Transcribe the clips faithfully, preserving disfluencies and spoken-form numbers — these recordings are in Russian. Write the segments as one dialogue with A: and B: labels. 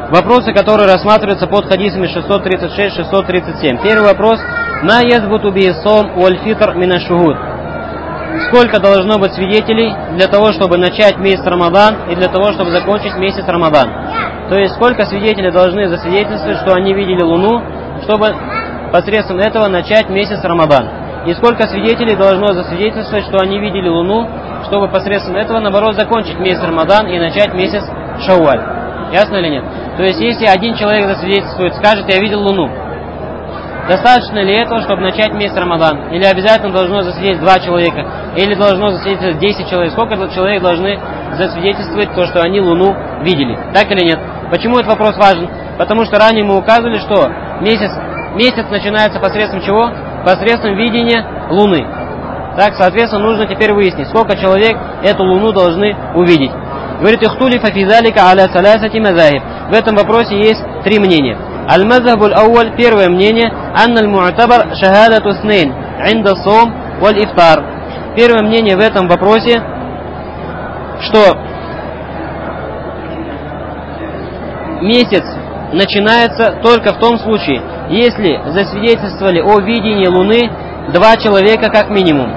A: Вопросы, которые рассматриваются под хадисами шестьсот тридцать шесть шестьсот тридцать семь. Первый вопрос. Ма язбуту би сом уаль фитр мина шухуд. Сколько должно быть свидетелей для того, чтобы начать месяц Рамадан и для того, чтобы закончить месяц Рамадан? То есть, сколько свидетелей должны засвидетельствовать, что они видели Луну, чтобы посредством этого начать месяц Рамадан? И сколько свидетелей должно засвидетельствовать, что они видели Луну, чтобы посредством этого, наоборот, закончить месяц Рамадан и начать месяц Шауаль? Ясно или нет? То есть, если один человек засвидетельствует, скажет, я видел Луну, достаточно ли этого, чтобы начать месяц Рамадан? Или обязательно должно засвидетельствовать два человека? Или должно засвидетельствовать десять человек? Сколько человек должны засвидетельствовать то, что они Луну видели? Так или нет? Почему этот вопрос важен? Потому что ранее мы указывали, что месяц, месяц начинается посредством чего? Посредством видения Луны. Так, соответственно, нужно теперь выяснить, сколько человек эту Луну должны увидеть. Говорит, ихтулифа фи залика аля салясати мазахиб. В этом вопросе есть три мнения. Аль-мазхаб аль-ауаль, первое мнение, анна аль-му'табар шахадату снейн, инда сом валь ифтар. Первое мнение в этом вопросе, что месяц начинается только в том случае, если засвидетельствовали о видении Луны два человека как минимум.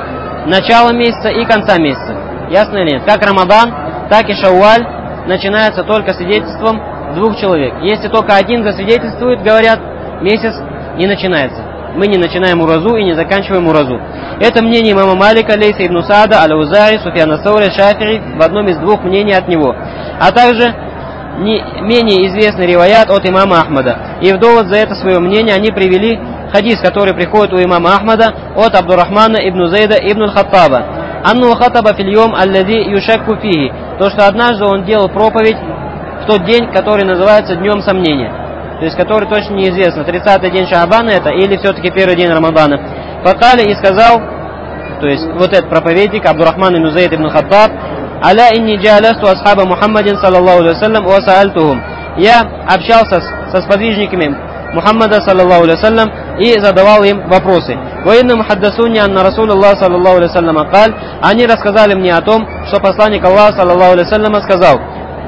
A: Начало месяца и конца месяца. Ясно или нет? Как Рамадан, так и Шауаль начинается только свидетельством двух человек. Если только один засвидетельствует, говорят, месяц не начинается. Мы не начинаем уразу и не заканчиваем уразу. Это мнение имама Малика, Лейса ибн Саада, Аль-Аузари, Суфьяна Саури, Шафи'i в одном из двух мнений от него. А также не менее известный риваят от имама Ахмада. И в довод за это свое мнение они привели хадис, который приходит у имама Ахмада от Абдуррахмана ибн Зейда ибн аль-Хаттаба. Анну хатаба фильйом аллади юшакку фихи. То, что однажды он делал проповедь в тот день, который называется Днем Сомнения. То есть, который точно неизвестно, тридцатый день Шаабана это или все-таки первый день Рамадана. Факали и сказал, то есть, вот этот проповедник, Абдуррахман ибн Зейд ибн Хаттаб, аля инни джаласту асхаба Мухаммадин саллаллаху алейхи вассалям ва саальтухум. Я общался с, со сподвижниками Мухаммада саллаллаху алейхи вассалям и задавал им вопросы. Ва инна мухаддасуни анна Расулуллах саллаллаху алейхи вассалям акаль. Они рассказали мне о том, что посланник Аллаха саллаллаху алейхи вассалям сказал: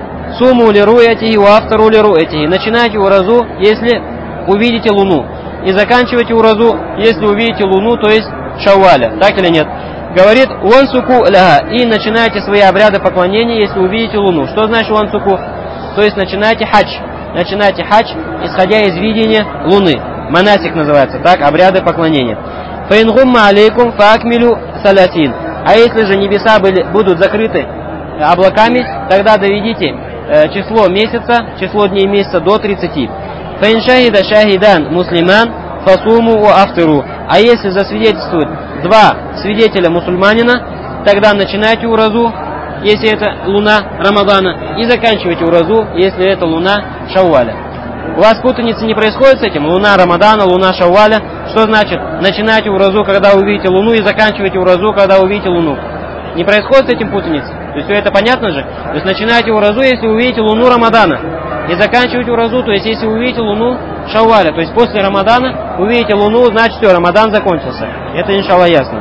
A: Суму ли руятихи ва автору ли руятихи. Начинайте уразу, если увидите Луну. И заканчивайте уразу, если увидите Луну, то есть Шауаля. Так или нет? Говорит, уансуку ляха. И начинайте свои обряды поклонения, если увидите Луну. Что значит уансуку? То есть начинайте хадж. Начинайте хадж, исходя из видения Луны. Манасик называется, так, обряды поклонения. Фаингумма алейкум фаакмилю салятин. А если же небеса были, будут закрыты облаками, тогда доведите э, число месяца, число дней месяца до тридцати. Фаин шахида шахидан муслиман фасуму ва афтиру. А если засвидетельствуют два свидетеля мусульманина, тогда начинайте уразу, если это луна Рамадана, и заканчивайте уразу, если это луна Шауаля. У вас путаницы не происходит с этим? Луна Рамадана, луна Шауаля. Что значит? Начинайте уразу, когда увидите луну, и заканчивайте уразу, когда увидите луну. Не происходит с этим путаницы? То есть все это понятно же? То есть начинайте уразу, если увидите луну Рамадана. И заканчивайте уразу, то есть если увидите луну Шауаля. То есть после Рамадана увидите луну, значит все, Рамадан закончился. Это иншаллах ясно.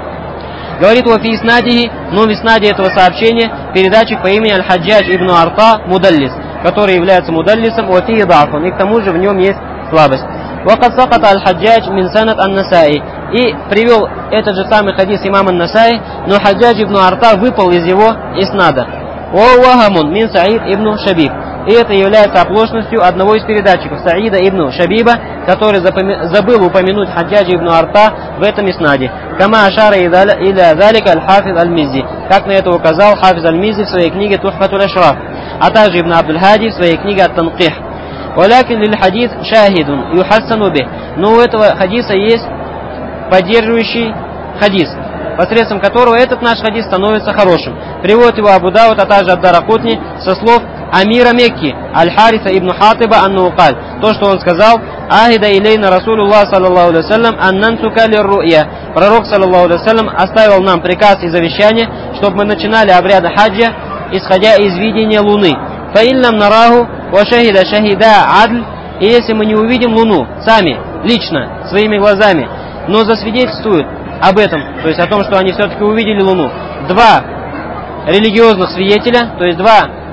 A: Говорит Вафи Иснадихи, но в Иснаде этого сообщения передатчик по имени Аль-Хаджадж ибн Арта Мудаллис, который является мудаллисом, Вафи Дафун, и к тому же в нем есть слабость. Вакад саката Аль-Хаджадж мин санат ан-Насаи. И привел этот же самый хадис имам ан-Насаи, но Хаджадж ибн Арта выпал из его иснада. Вахамун мин Саид ибн Шабиб. И это является оплошностью одного из передатчиков, Саида ибн Шабиба, который забыл упомянуть Хаджаджа ибн Арта в этом иснаде. Кама ашара иля залика аль-Хафиз аль-Миззи. Как на это указал Хафиз аль-Миззи в своей книге Тухфатуль Ашраф, а также Ибн Абдуль-Хади в своей книге Ат-Танких. Валякин лиль хадис шахидун юхассану бих. Но у этого хадиса есть поддерживающий хадис, посредством которого этот наш хадис становится хорошим. Приводит его Абу Дауд, а также Ад-Даракутни со слов Амира Мекки, Аль-Хариса ибн Хатиба ан-Нукаль. То, что он сказал: Ахида илейна Расулуллах саллаллаху алейхи вассалям аннантука лир-ру'я. Пророк саллаллаху алейхи вассалям оставил нам приказ и завещание, чтобы мы начинали обряды хаджа, исходя из видения луны. Фаиллам нараху ва шахида шахида адль. И если мы не увидим луну сами, лично, своими глазами, но засвидетельствуют об этом, то есть о том, что они все-таки увидели луну, два религиозных свидетеля, то есть два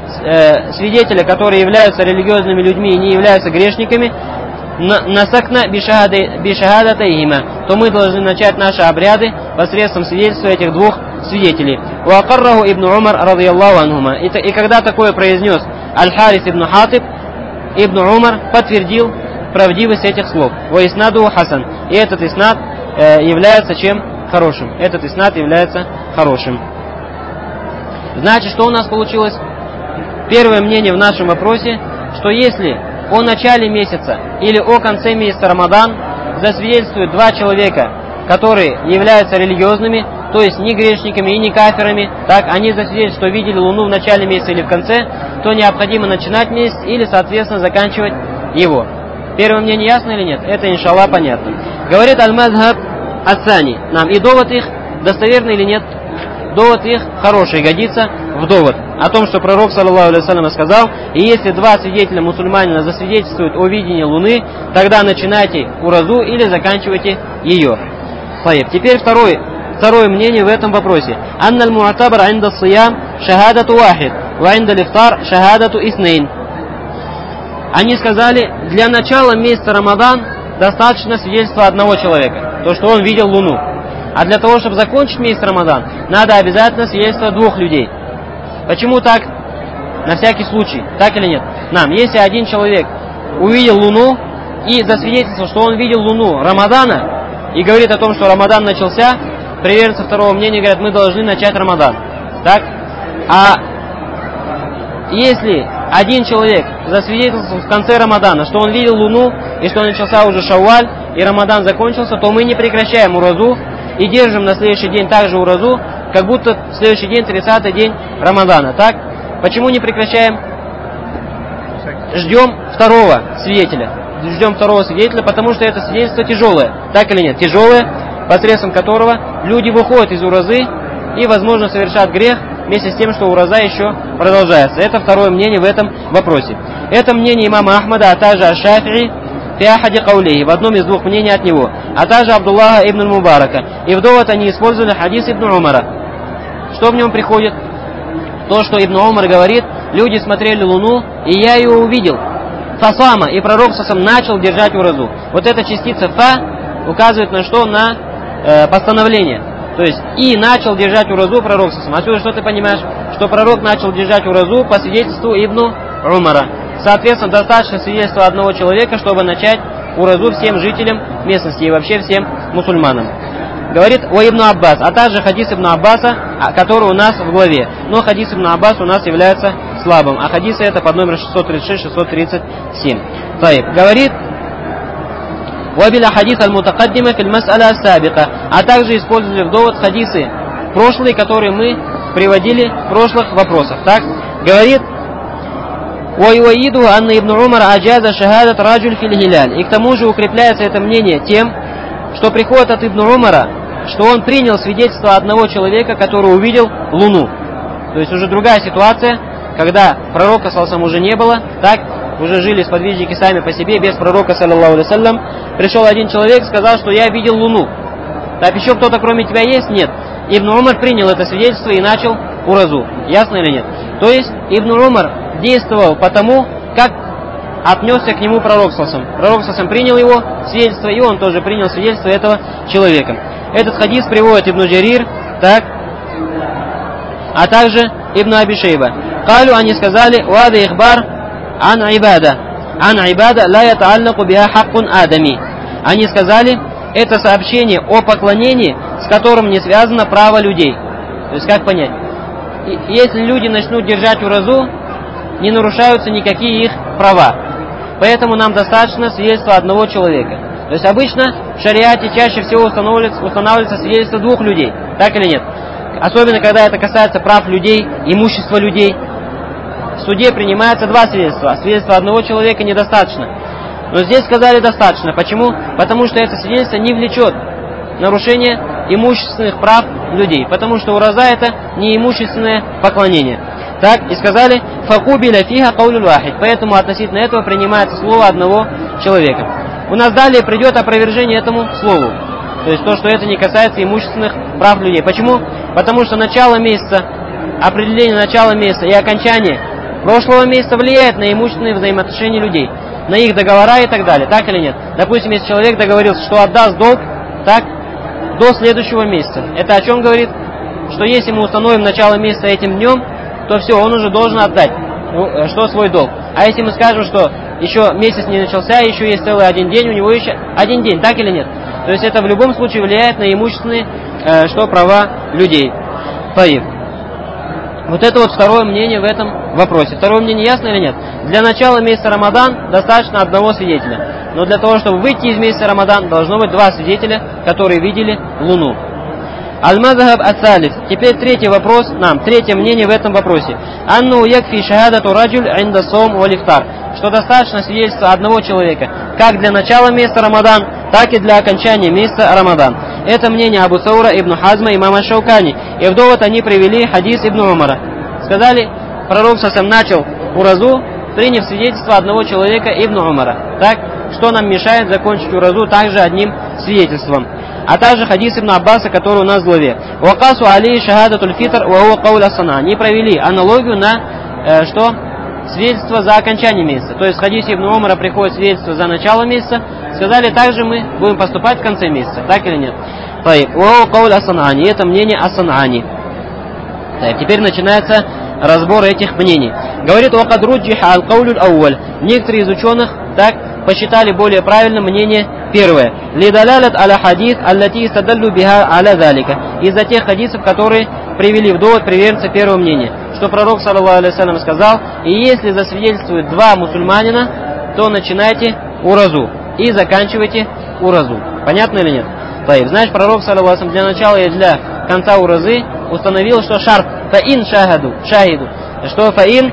A: э, свидетеля, которые являются религиозными людьми и не являются грешниками, насакна бишахадатайхима, то мы должны начать наши обряды посредством свидетельства этих двух свидетелей. Уакарраху ибн Умар радийаллаху анхума. И когда такое произнес Аль-Харис ибн Хатиб, ибн Умар подтвердил правдивость этих слов. Ва иснаду хасан. И этот иснад э, является чем? Хорошим. Этот иснад является хорошим. Значит, что у нас получилось? Первое мнение в нашем вопросе, что если о начале месяца или о конце месяца Рамадан засвидетельствуют два человека, которые являются религиозными, то есть не грешниками и не кафирами, так, они засвидетельствуют, что видели Луну в начале месяца или в конце, то необходимо начинать месяц или, соответственно, заканчивать его. Первое мнение ясно или нет? Это, иншаллах, понятно. Говорит Аль-Мазхаб Ас-Сани. Нам и довод их достоверный или нет? Довод их хороший, годится в довод о том, что пророк, саллаллаху алейхи ва саллям, сказал: и если два свидетеля мусульманина засвидетельствуют о видении Луны, тогда начинайте уразу или заканчивайте ее. Теперь второй, второе мнение в этом вопросе. Анналь муатабар инда сиям шахадату вахид, ва инда лифтар шахадату иснейн. Они сказали, для начала месяца Рамадан достаточно свидетельства одного человека, то, что он видел Луну. А для того, чтобы закончить месяц Рамадан, надо обязательно свидетельство двух людей. Почему так? На всякий случай. Так или нет? Нам, если один человек увидел Луну и засвидетельствовал, что он видел Луну Рамадана, и говорит о том, что Рамадан начался, приверженцы второго мнения говорят, мы должны начать Рамадан. Так? А если один человек засвидетельствовал в конце Рамадана, что он видел Луну, и что начался уже Шавваль, и Рамадан закончился, то мы не прекращаем уразу, и держим на следующий день также уразу, как будто в следующий день тридцатый день Рамадана. Так? Почему не прекращаем? Ждем второго свидетеля. Ждем второго свидетеля, потому что это свидетельство тяжелое. Так или нет? Тяжелое, посредством которого люди выходят из уразы и, возможно, совершат грех вместе с тем, что ураза еще продолжается. Это второе мнение в этом вопросе. Это мнение имама Ахмада, а также Аш-Шафи'и, в одном из двух мнений от него, а также Абдуллаха ибн Мубарака. И в довод они использовали хадис ибн Умара. Что в нем приходит? То, что ибн Умар говорит, люди смотрели Луну, и я ее увидел. Фасама, и пророк сасам начал держать уразу. Вот эта частица фа указывает на что? На э, постановление. То есть, и начал держать уразу пророк сасам. Отсюда что ты понимаешь? Что пророк начал держать уразу по свидетельству ибн Умара. Соответственно, достаточно свидетельства одного человека, чтобы начать уразу всем жителям местности и вообще всем мусульманам. Говорит о Ибн Аббас, а также хадис Ибн Аббаса, который у нас в главе. Но хадис Ибн Аббас у нас является слабым, а хадисы это под номером шестьсот тридцать шесть шестьсот тридцать семь. Таиб. Говорит «Вабиля хадис аль-мутакаддима фил мас'аля ас-сабика», а также использовали в довод хадисы прошлые, которые мы приводили в прошлых вопросах. Так? Говорит «Вайуаиду анна ибн Умар аджаза шахадат раджуль фил хиляль». И к тому же укрепляется это мнение тем, что приходит от ибн Умара, что он принял свидетельство одного человека, который увидел Луну. То есть уже другая ситуация, когда пророка саллаллаху уже не было, так, уже жили сподвижники сами по себе, без пророка саллаллаху алейхи ва саллям. Пришел один человек, сказал, что я видел Луну. Так, еще кто-то кроме тебя есть? Нет. Ибн Умар принял это свидетельство и начал уразу. Ясно или нет? То есть ибн Умар действовал по тому, как отнесся к нему пророк саллаллаху. Пророк саллаллаху принял его свидетельство, и он тоже принял свидетельство этого человека. Этот хадис приводит Ибн Джарир, так, а также Ибн Аби Шейба. Калю, они сказали, «Вада ихбар ан ибада, ан ибада ла ятааллаку биха хаккун адами». Они сказали, это сообщение о поклонении, с которым не связано право людей. То есть, как понять? Если люди начнут держать уразу, не нарушаются никакие их права. Поэтому нам достаточно свидетельства одного человека. То есть обычно в шариате чаще всего устанавливается, устанавливается свидетельство двух людей. Так или нет? Особенно когда это касается прав людей, имущества людей. В суде принимается два свидетельства. Свидетельства одного человека недостаточно. Но здесь сказали достаточно. Почему? Потому что это свидетельство не влечет нарушение имущественных прав людей. Потому что ураза это не имущественное поклонение. Так, и сказали, факубиля фиха каулюль вахид. Поэтому относительно этого принимается слово одного человека. У нас далее придет опровержение этому слову. То есть то, что это не касается имущественных прав людей. Почему? Потому что начало месяца, определение начала месяца и окончание прошлого месяца влияет на имущественные взаимоотношения людей, на их договора и так далее, так или нет? Допустим, если человек договорился, что отдаст долг, так, до следующего месяца. Это о чем говорит? Что если мы установим начало месяца этим днем, то все, он уже должен отдать, ну, что свой долг. А если мы скажем, что еще месяц не начался, еще есть целый один день, у него еще один день, так или нет? То есть это в любом случае влияет на имущественные, э, что права людей. Таиб. Вот это вот второе мнение в этом вопросе. Второе мнение ясно или нет? Для начала месяца Рамадан достаточно одного свидетеля. Но для того, чтобы выйти из месяца Рамадан, должно быть два свидетеля, которые видели Луну. Аль-Мазхаб ас-Салис. Теперь третий вопрос нам, третье мнение в этом вопросе. Анну якфи шахадату раджуль инда сом валь ифтар. Что достаточно свидетельства одного человека, как для начала месяца Рамадан, так и для окончания месяца Рамадан. Это мнение Абу Саура, Ибн Хазма, имама Шаукани. И в довод они привели хадис Ибн Умара. Сказали, пророк сам начал уразу, приняв свидетельство одного человека Ибн Умара. Так, что нам мешает закончить уразу также одним свидетельством. А также хадис Ибн Аббаса, который у нас в главе. Вакасу алей шахадатуль фитр ва хуа кауль ас-сана. Они провели аналогию на э, что? Свидетельство за окончание месяца. То есть в хадисе Ибн Умара приходит свидетельство за начало месяца. Сказали, также мы будем поступать в конце месяца. Так или нет? Ва хуа кауль ас-санани. Это мнение ас-санани. Теперь начинается разбор этих мнений. Говорит, вакад руджиха аль-каулюль ауаль. Некоторые из ученых так посчитали более правильным мнение первое. Лидалялят аля хадис аллати истадаллю биха аля залика. Из-за тех хадисов, которые привели в довод приверженца первого мнения. Что пророк, саллаллаху алейхи ва саллям, сказал, и если засвидетельствуют два мусульманина, то начинайте уразу и заканчивайте уразу. Понятно или нет? Значит, пророк, саллаллаху алейхи ва саллям, для начала и для конца уразы установил, что шарф фаин шахаду, шахиду, что фаин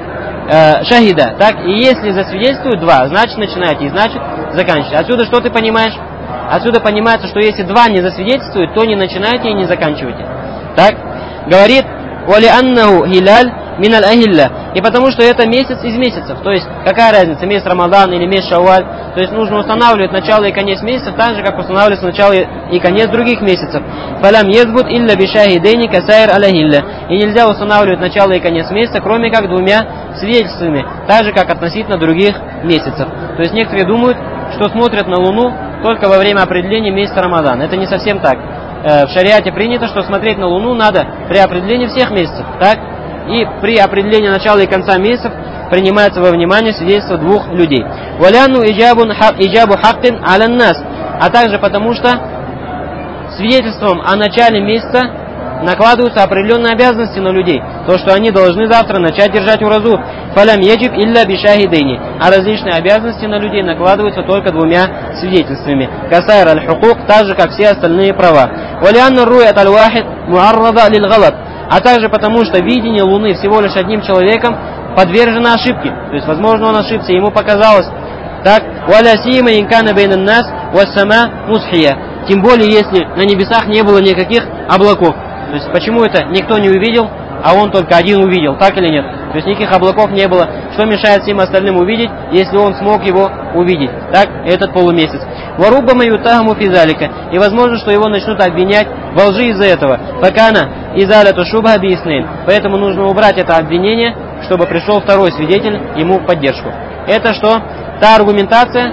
A: э, шахида, так, и если засвидетельствуют два, значит начинайте, и значит заканчивайте. Отсюда что ты понимаешь? Отсюда понимается, что если два не засвидетельствуют, то не начинайте и не заканчивайте. Так, говорит, вали аннаху хиляль миналь ахилля, и потому что это месяц из месяцев, то есть какая разница, месяц Рамадан или месяц Шавваль, то есть нужно устанавливать начало и конец месяцев так же, как устанавливается начало и конец других месяцев. Фалям езбут илля бишахидейни касайр аляхилля, и нельзя устанавливать начало и конец месяца, кроме как двумя свидетельствами, так же, как относительно других месяцев. То есть некоторые думают, что смотрят на Луну только во время определения месяца Рамадан. Это не совсем так. В шариате принято, что смотреть на Луну надо при определении всех месяцев, так? И при определении начала и конца месяцев принимается во внимание свидетельство двух людей. Валяну иджабу хаккин алян нас, а также потому что свидетельством о начале месяца накладываются определенные обязанности на людей. То, что они должны завтра начать держать уразу. Фалям яджиб илля бишахидейни. А различные обязанности на людей накладываются только двумя свидетельствами. Касайр аль-хукук, так же, как все остальные права. Валяну руят аль-вахид муаррада лил-галат. А также потому, что видение Луны всего лишь одним человеком подвержено ошибке. То есть, возможно, он ошибся, ему показалось. Так, «Валя сима инкана бейнан нас, вассама мусхия». Тем более, если на небесах не было никаких облаков. То есть, почему это никто не увидел, а он только один увидел, так или нет? То есть, никаких облаков не было. Что мешает всем остальным увидеть, если он смог его увидеть? Так, этот полумесяц. «Варубба маютахаму физалика». И возможно, что его начнут обвинять во лжи из-за этого. «Факана изаляту шубха бииснейн». Поэтому нужно убрать это обвинение, чтобы пришел второй свидетель ему в поддержку. Это что? Та аргументация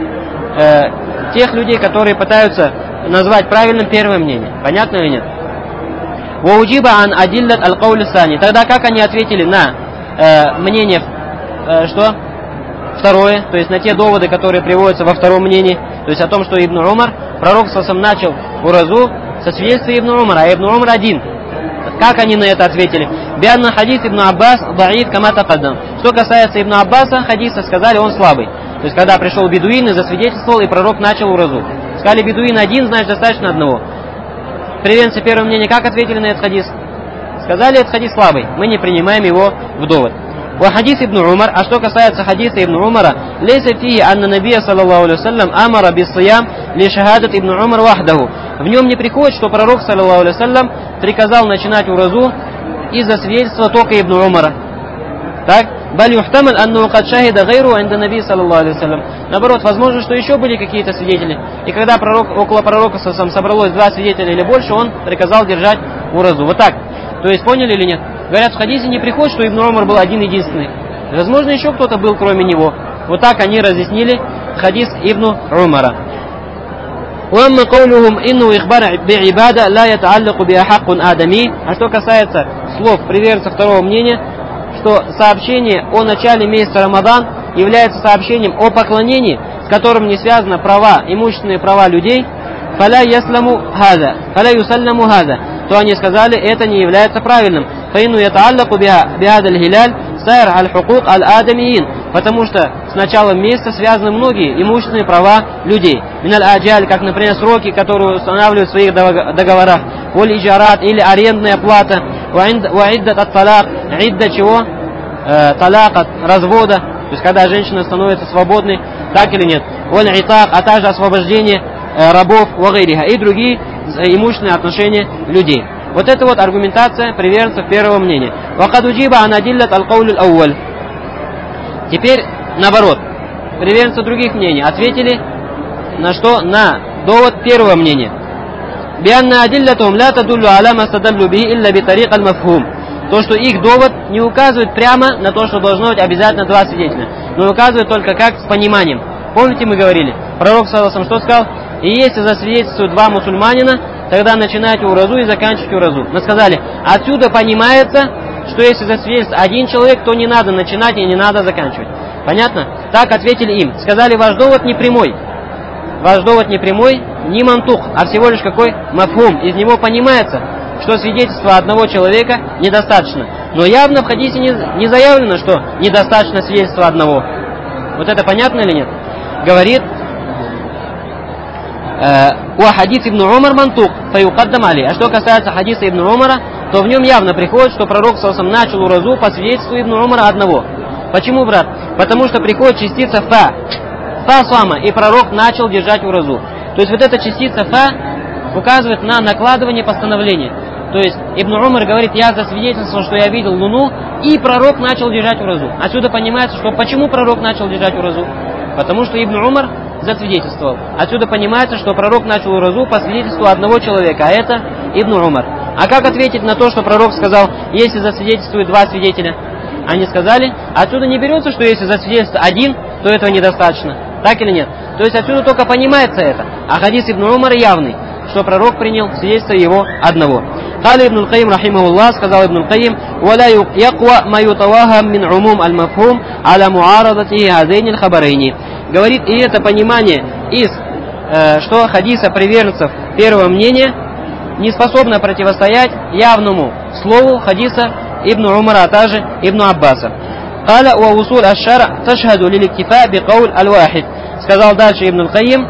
A: э, тех людей, которые пытаются назвать правильным первое мнение. Понятно или нет? «Вауджиба ан адиллат аль-каули сани». Тогда как они ответили на э, мнение, э, что? Второе, то есть на те доводы, которые приводятся во втором мнении, то есть о том, что Ибн Умар, пророк сам начал уразу со свидетельства Ибн Умара, а Ибн Умар один. Как они на это ответили? Бианна хадис Ибн Аббас даиф кама тақаддам. Что касается Ибн Аббаса, хадиса сказали, он слабый. То есть когда пришел бедуин и засвидетельствовал, и пророк начал уразу. Сказали, бедуин один, значит достаточно одного. Приверженцы первого мнения как ответили на этот хадис? Сказали, этот хадис слабый, мы не принимаем его в довод. Хадис Ибн Умар, а что касается хадиса Ибн Умара, лейса фии анна набия саллаллаху алейхи ва саллям амара биссиям ли шахадат Ибн Умар вахдаху. В нем не приходит, что пророк саллаллаху алейхи ва саллям приказал начинать уразу из-за свидетельства только Ибн Умара. Так? Баль юхтамаль анну кад шахида гайру инда наби саллаллаху алейхи ва саллям. Наоборот, возможно, что еще были какие-то свидетели. И когда пророк, около пророка собралось два свидетеля или больше, он приказал держать уразу. Вот так. То есть поняли или нет? Говорят, в хадисе не приходит, что Ибн Умар был один единственный. Возможно, еще кто-то был кроме него. Вот так они разъяснили хадис Ибн Умара. وأما قولهم إنه إخبار بعبادة لا يتعلق بأحق آدمي. А что касается слов приверженцев второго мнения, что сообщение о начале месяца Рамадан является сообщением о поклонении, с которым не связаны права, имущественные права людей, فلا يسلم هذا فلا يسلم هذا, то они сказали, это не является правильным. فإنه يتعلق بهذا الهلال سائر الحقوق الآدميين, потому что с началом месяца связаны многие имущественные права людей. Миналь аджаль, как, например, сроки, которые устанавливают в своих договорах, воль иджарат, или арендная плата, ваиддат ат талак, идда чего? Талак от развода, то есть когда женщина становится свободной, так или нет. Воль итак, а также освобождение рабов, вагайриха, и другие имущественные отношения людей. Вот это вот аргументация приверженцев первого мнения. Вакад уджиба анадиллат аль-кауль аль-ауаль. Теперь наоборот, приверженцы других мнений ответили на что? На довод первого мнения. Бианна адиллатум ла тадуллу аля ма стадаллу бихи илля битарик аль-мафхум. То, что их довод не указывает прямо на то, что должно быть обязательно два свидетеля, но указывает только как с пониманием. Помните, мы говорили, пророк саллаллаху алейхи ва саллям что сказал? И если засвидетельствуют два мусульманина, тогда начинайте уразу и заканчивайте уразу. Мы сказали, отсюда понимается, что если засвидетельствует один человек, то не надо начинать и не надо заканчивать. Понятно? Так ответили им. Сказали, ваш довод не прямой. Ваш довод не прямой, не мантух, а всего лишь какой? Мафхум. Из него понимается, что свидетельство одного человека недостаточно. Но явно в хадисе не, не заявлено, что недостаточно свидетельства одного. Вот это понятно или нет? Говорит, «Уа хадис Ибн Умар мантух, фаюкаддам али». А что касается хадиса Ибн Умара, то в нем явно приходит, что пророк саллаллаху алейхи ва саллям начал уразу по свидетельству Ибн Умара одного. Почему, брат? Потому что приходит частица фа. Фа сама, и пророк начал держать уразу. То есть вот эта частица фа указывает на накладывание постановления. То есть Ибн Умар говорит, я засвидетельствовал, что я видел луну, и пророк начал держать уразу. Отсюда понимается, что почему пророк начал держать уразу? Потому что Ибн Умар засвидетельствовал. Отсюда понимается, что пророк начал уразу по свидетельству одного человека, а это Ибн Умар. А как ответить на то, что пророк сказал, если засвидетельствуют два свидетеля? Они сказали, отсюда не берется, что если засвидетельствует один, то этого недостаточно. Так или нет? То есть отсюда только понимается это. А хадис Ибн Умара явный, что пророк принял свидетельство его одного. Кали Ибн Аль-Каим, рахимахуллах, сказал Ибн Аль-Каим, «Валя яква ма ютавахам мин умум аль-мафхум аля муарадати хазейни аль-хабарейни». Говорит, и это понимание из, э, что хадиса приверженцев первого мнения не способно противостоять явному слову хадиса Ибн Умара, а также Ибн Аббаса. «Каля ва усуль аш-шара ташхаду лиликтифа бикауль аль-вахид». Сказал дальше Ибн Аль-Каим,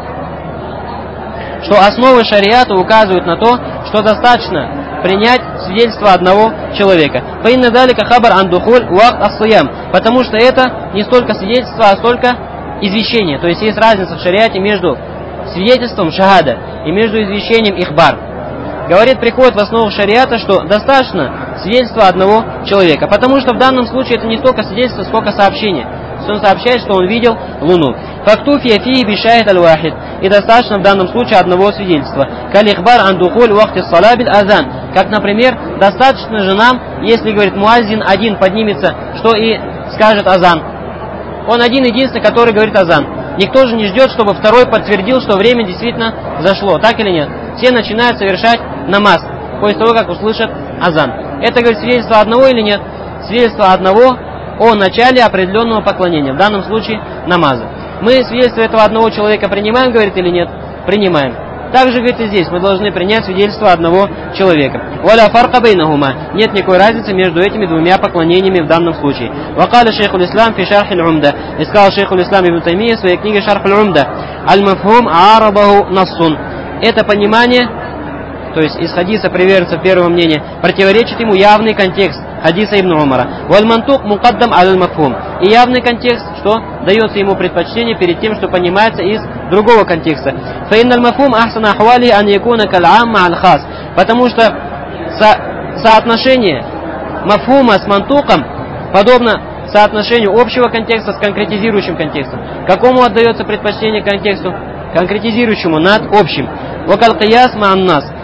A: что основы шариата указывают на то, что достаточно принять свидетельство одного человека. Фаинна далика хабар ан духуль вакт ас-сиям. Потому что это не столько свидетельство, а столько извещение. То есть есть разница в шариате между свидетельством шахада и между извещением ихбар. Говорит, приходит в основу шариата, что достаточно свидетельства одного человека. Потому что в данном случае это не столько свидетельство, сколько сообщение. Он сообщает, что он видел луну. Фактуфия фи бишахид аль-вахид. И достаточно в данном случае одного свидетельства. Калихбар ан духуль вахти салабиль азан. Как, например, достаточно же нам, если, говорит, муаззин один поднимется, что и скажет азан. Он один единственный, который говорит азан. Никто же не ждет, чтобы второй подтвердил, что время действительно зашло. Так или нет? Все начинают совершать намаз после того, как услышат азан. Это, говорит, свидетельство одного или нет? Свидетельство одного о начале определенного поклонения, в данном случае намаза. Мы свидетельство этого одного человека принимаем, говорит, или нет? Принимаем. Также, говорит, и здесь мы должны принять свидетельство одного человека. «Валя фарка бейнахума». Нет никакой разницы между этими двумя поклонениями в данном случае. «Вакаля шейхуль ислам фи шархиль умда». И сказал шейхуль ислам ибн Таймия в своей книге «Шархуль умда». «Аль-мафхум аарабаху нассун». Это понимание, то есть из хадиса приверженцев первого мнения, противоречит ему явный контекст хадиса Ибн Умара. «Валь-мантук мукаддам аль-мафхум». И явный контекст, что дается ему предпочтение перед тем, что понимается из другого контекста. «Фаинналь мафхум ахсана ахвали ан якуна кал'амма аль-хас». Потому что со соотношение мафхума с мантуком подобно соотношению общего контекста с конкретизирующим контекстом. Какому отдается предпочтение контексту? Конкретизирующему над общим. «Вакал кияс ма'ан нас».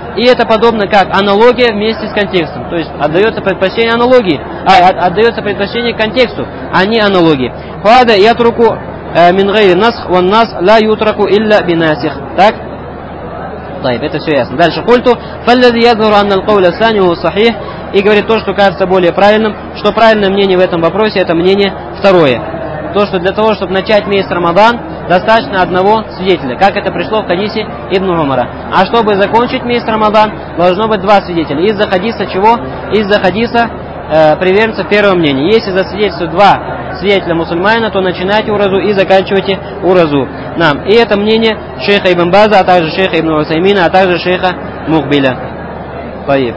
A: И это подобно как аналогия вместе с контекстом. То есть отдается предпочтение аналогии, а, отдается предпочтение контексту, а не аналогии. Фада ятруку мин гайри насх ван нас ла ютраку илля бинасих. Так? طيب, это все ясно. Дальше. Культу фаллади ядзуру анна аль-кауля сани ва сахих. И говорит то, что кажется более правильным, что правильное мнение в этом вопросе, это мнение второе. То, что для того, чтобы начать месяц Рамадан, достаточно одного свидетеля, как это пришло в хадисе Ибн Умара. А чтобы закончить месяц Рамадан, должно быть два свидетеля. Из-за хадиса чего? Из-за хадиса э, приверженцев первого мнения. Если засвидетельствуют два свидетеля мусульманина, то начинайте уразу и заканчивайте уразу. Нам. И это мнение шейха Ибн База, а также шейха Ибн Усаймина, а также шейха Мухбиля. Поеб.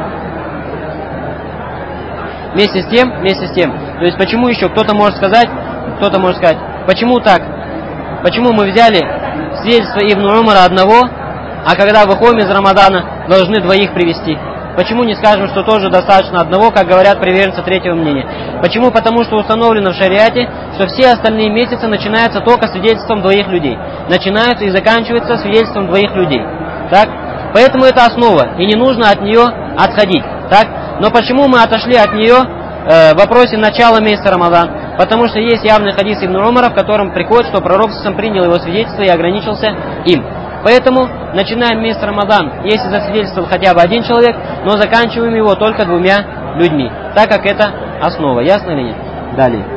A: Вместе с тем, вместе с тем, то есть почему еще кто-то может сказать, кто-то может сказать, почему так? Почему мы взяли свидетельство Ибн Умара одного, а когда выходим из Рамадана, должны двоих привести? Почему не скажем, что тоже достаточно одного, как говорят приверженцы третьего мнения? Почему? Потому что установлено в шариате, что все остальные месяцы начинаются только свидетельством двоих людей. Начинаются и заканчиваются свидетельством двоих людей. Так? Поэтому это основа, и не нужно от нее отходить. Так? Но почему мы отошли от нее э, в вопросе начала месяца Рамадан? Потому что есть явный хадис Ибн Умара, в котором приходит, что пророк сам принял его свидетельство и ограничился им. Поэтому начинаем месяц Рамадан, если засвидетельствовал хотя бы один человек, но заканчиваем его только двумя людьми, так как это основа. Ясно или нет? Далее.